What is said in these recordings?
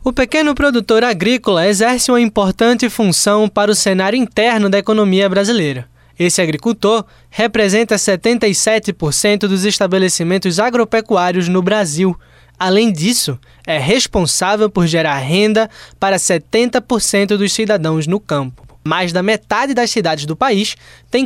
O pequeno produtor agrícola exerce uma importante função para o cenário interno da economia brasileira. Esse agricultor representa 77% dos estabelecimentos agropecuários no Brasil. Além disso, é responsável por gerar renda para 70% dos cidadãos no campo. Mais da metade das cidades do país tem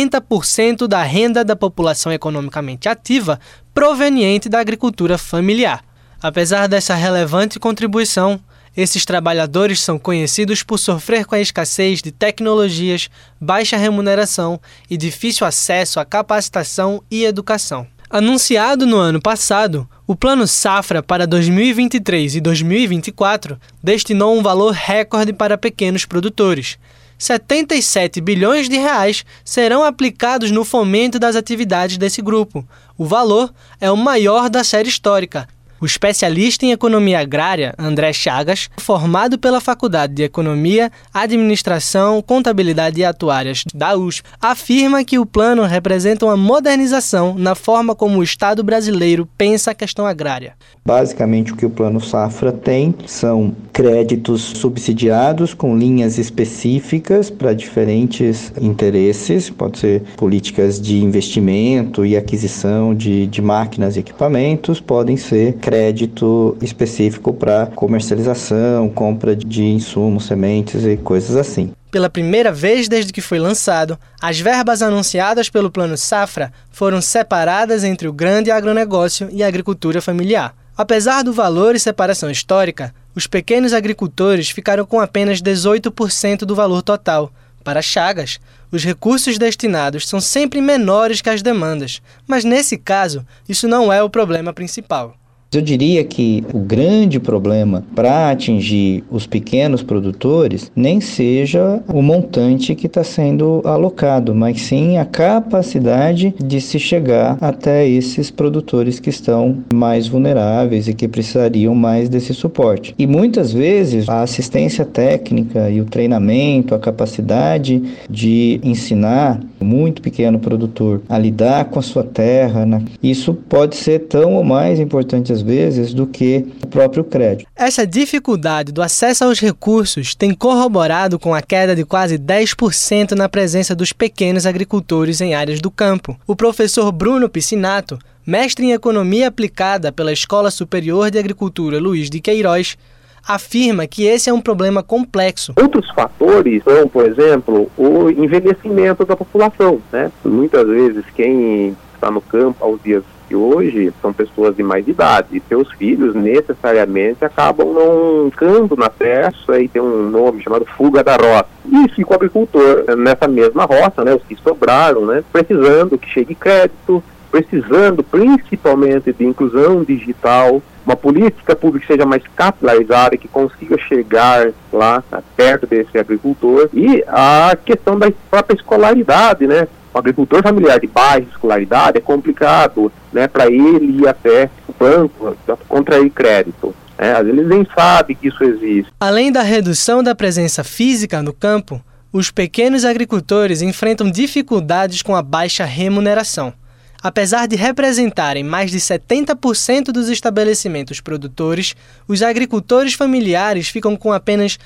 40% da renda da população economicamente ativa proveniente da agricultura familiar. Apesar dessa relevante contribuição, esses trabalhadores são conhecidos por sofrer com a escassez de tecnologias, baixa remuneração e difícil acesso à capacitação e educação. Anunciado no ano passado, o Plano Safra para 2023 e 2024 destinou um valor recorde para pequenos produtores. 77 bilhões de reais serão aplicados no fomento das atividades desse grupo. O valor é o maior da série histórica. O especialista em economia agrária, André Chagas, formado pela Faculdade de Economia, Administração, Contabilidade e Atuárias da USP, afirma que o plano representa uma modernização na forma como o Estado brasileiro pensa a questão agrária. Basicamente, o que o Plano Safra tem são créditos subsidiados com linhas específicas para diferentes interesses, pode ser políticas de investimento e aquisição de máquinas e equipamentos, podem ser crédito específico para comercialização, compra de insumos, sementes e coisas assim. Pela primeira vez desde que foi lançado, as verbas anunciadas pelo Plano Safra foram separadas entre o grande agronegócio e a agricultura familiar. Apesar do valor e separação histórica, os pequenos agricultores ficaram com apenas 18% do valor total. Para Chagas, os recursos destinados são sempre menores que as demandas, mas nesse caso, isso não é o problema principal. Eu diria que o grande problema para atingir os pequenos produtores nem seja o montante que está sendo alocado, mas sim a capacidade de se chegar até esses produtores que estão mais vulneráveis e que precisariam mais desse suporte. E muitas vezes a assistência técnica e o treinamento, a capacidade de ensinar o muito pequeno produtor a lidar com a sua terra, isso pode ser tão ou mais importante às vezes do que o próprio crédito. Essa dificuldade do acesso aos recursos tem corroborado com a queda de quase 10% na presença dos pequenos agricultores em áreas do campo. O professor Bruno Piscinato, mestre em Economia Aplicada pela Escola Superior de Agricultura Luiz de Queiroz, afirma que esse é um problema complexo. Outros fatores são, por exemplo, o envelhecimento da população, né? Muitas vezes quem está no campo aos dias de hoje são pessoas de mais idade e seus filhos necessariamente acabam não ficando na terra. Isso aí tem um nome chamado fuga da roça. E fica o agricultor nessa mesma roça, né? Os que sobraram, né? Precisando que chegue crédito, precisando principalmente de inclusão digital, uma política pública que seja mais capilarizada, que consiga chegar lá perto desse agricultor, e a questão da própria escolaridade, né? O agricultor familiar de baixa escolaridade é complicado, né, para ele ir até o banco contrair crédito. Às vezes ele nem sabe que isso existe. Além da redução da presença física no campo, os pequenos agricultores enfrentam dificuldades com a baixa remuneração. Apesar de representarem mais de 70% dos estabelecimentos produtores, os agricultores familiares ficam com apenas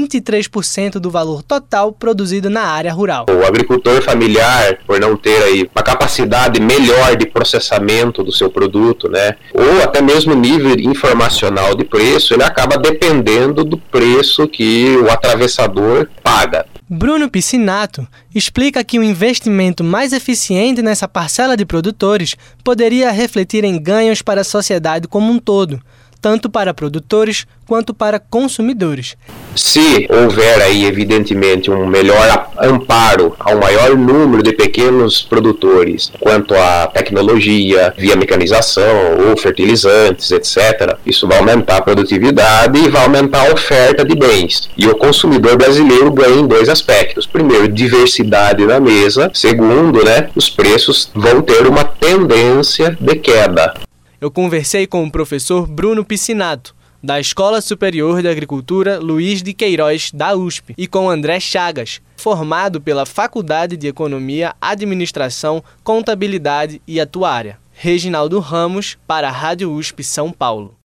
23% do valor total produzido na área rural. O agricultor familiar, por não ter aí uma capacidade melhor de processamento do seu produto, né, ou até mesmo nível informacional de preço, ele acaba dependendo do preço que o atravessador paga. Bruno Piscinato explica que o investimento mais eficiente nessa parcela de produtores poderia refletir em ganhos para a sociedade como um todo, tanto para produtores quanto para consumidores. Se houver aí, evidentemente, um melhor amparo ao maior número de pequenos produtores quanto à tecnologia, via mecanização ou fertilizantes, etc., isso vai aumentar a produtividade e vai aumentar a oferta de bens. E o consumidor brasileiro ganha em dois aspectos. Primeiro, diversidade na mesa. Segundo, os preços vão ter uma tendência de queda. Eu conversei com o professor Bruno Piscinato, da Escola Superior de Agricultura Luiz de Queiroz, da USP, e com André Chagas, formado pela Faculdade de Economia, Administração, Contabilidade e Atuária. Reginaldo Ramos, para a Rádio USP São Paulo.